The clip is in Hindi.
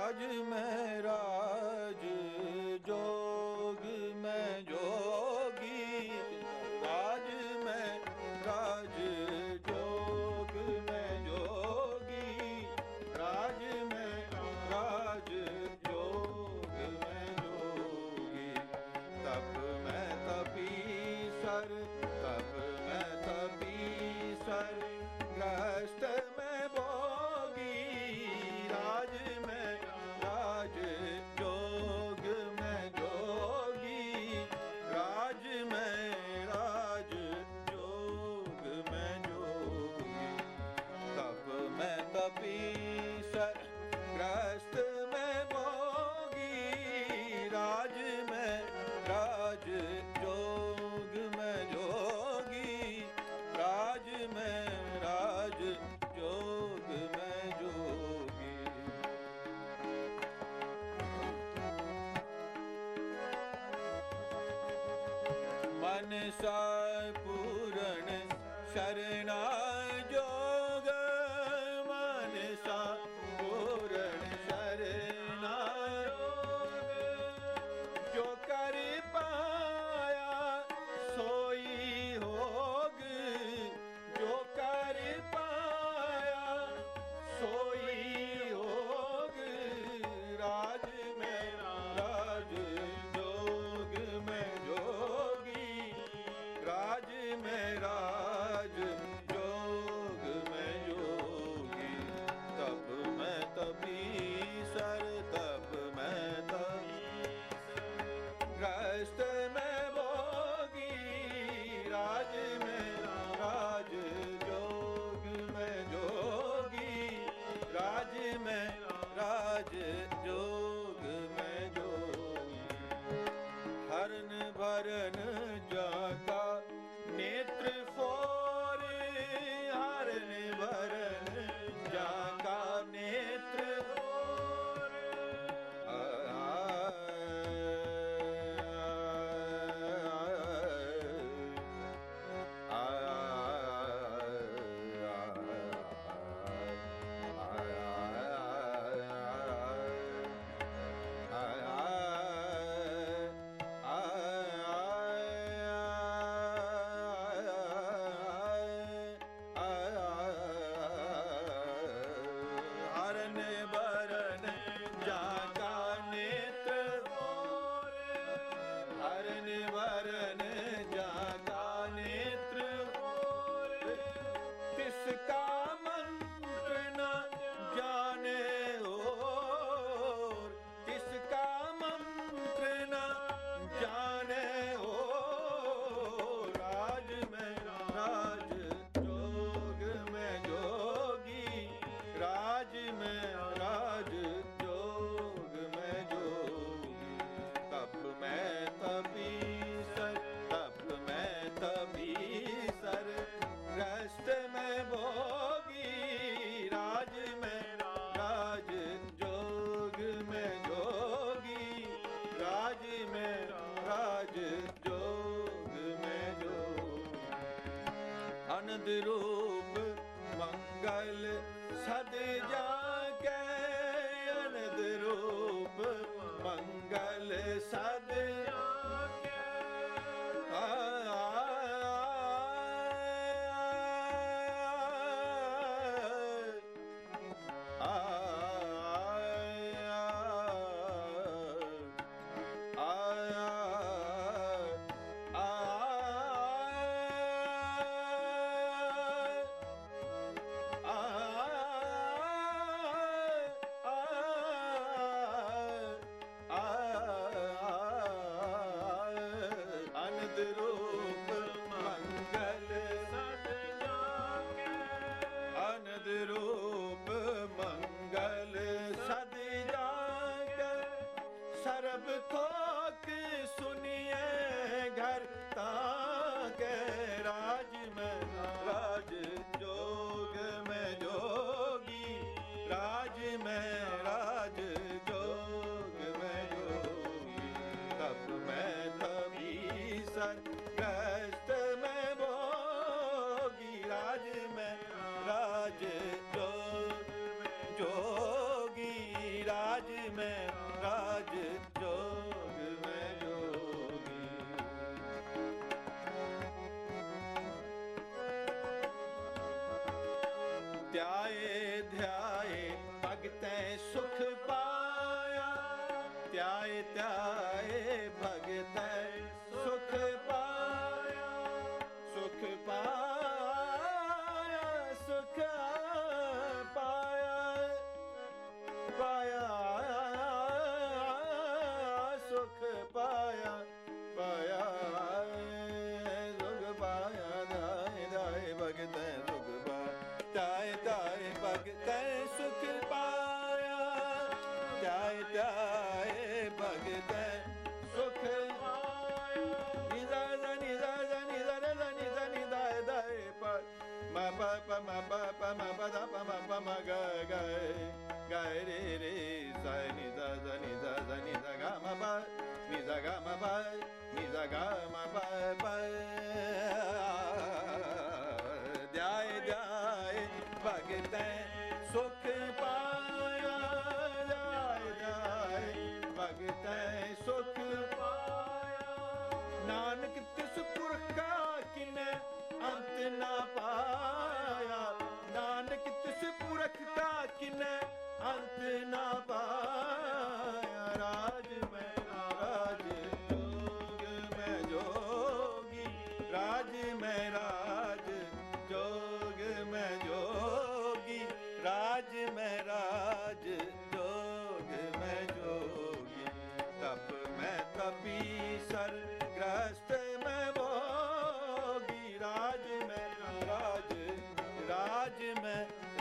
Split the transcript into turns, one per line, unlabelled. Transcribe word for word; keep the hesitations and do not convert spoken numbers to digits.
राज में राज जोग में जोगी, राज में राज जोग में जोगी, राज में राज जोग में जोगी। तप में तपीसर, तप में तपीसर, ग्रस्त में भोगी, राज में राज जोग में जोगी, राज में राज जोग में जोगी। तप में तपीसर, ग्रस्त में भोगी, राज में राज जोग में जोगी, राज में राज जोग में जोगी। मनसा पूर्ण शरणा जोग, मनसा पूर्ण शरणा जोग, जो कर पाया सोई होग, जो कर पाया सोई होग, राज में राज जोग में जोगी, राज में राज जोग में जोगी। तप में तपीसर, तप में तपीसर, ग्रस्त में भोगी, राज में राज जोग में जोगी, राज में राज जोग में जोगी। हरन भरन जाका नेत्र फोर, हरन भरन जाका नेत्र फोर, हरन भरन जाका नेत्र फोर, हरन भरन जाका नेत्र फोर, तिसका मंत्र न जाने और, तिसका मंत्र न जाने और, राज में राज जोग में जोगी, राज में राज जोग में जोगी। तप में तपीसर, तप में तपीसर, ग्रस्त में भोगी, राज में राज जोग में जोगी, राज में राज जोग में जोगी। अनंत रूप मंगल सद जाके, अनंत रूप मंगल सद जाके, आ आ ध्याए भगतै सुख पाया, ध्याए ध्याए भगतै सुख पाया, सुख पाया, सुख पाया, पाया सुख पाया, पाया सुख पाया, ध्याए ध्याए भगतै सुख पाया, ध्याए ध्याए भगतै सुख पाया, ध्याए ध्याए भगतै सुख पाया। निजा निजा निजा निजा निजा निजा दाए प म प प म प प म प ध प म प म ग ग ग रे रे सा नि ध ध नि ध ध नि ध ग म प नि ध ग म प नि ध ग म प प। ध्याए ध्याए भगतै सुख पाया, ध्याए ध्याए भगतै सुख पाया। नानक तिस पुरख का किनै अंत ना पाया, नानक तिस पुरख का किनै अंत ना पाया। राज में राज जोग में जोगी, राज में राज जोग में जोगी, राज में राज जोग में जोगी। तप में तपी सर ग्रस्त में भोगी, राज में राज, राज में